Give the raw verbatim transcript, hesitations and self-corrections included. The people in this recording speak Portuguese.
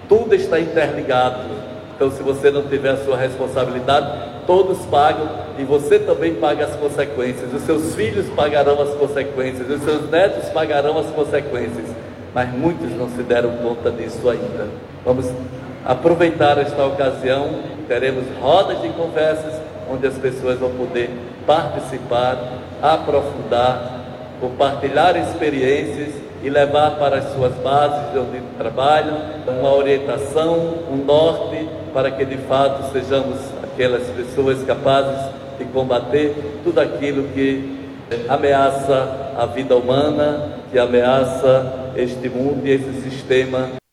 Tudo está interligado. Então, se você não tiver a sua responsabilidade, todos pagam e você também paga as consequências. Os seus filhos pagarão as consequências, os seus netos pagarão as consequências. Mas muitos não se deram conta disso ainda. Vamos aproveitar esta ocasião, teremos rodas de conversas, onde as pessoas vão poder participar, aprofundar, compartilhar experiências e levar para as suas bases de onde trabalham uma orientação, um norte, para que de fato sejamos aquelas pessoas capazes de combater tudo aquilo que ameaça a vida humana, que ameaça este mundo e esse sistema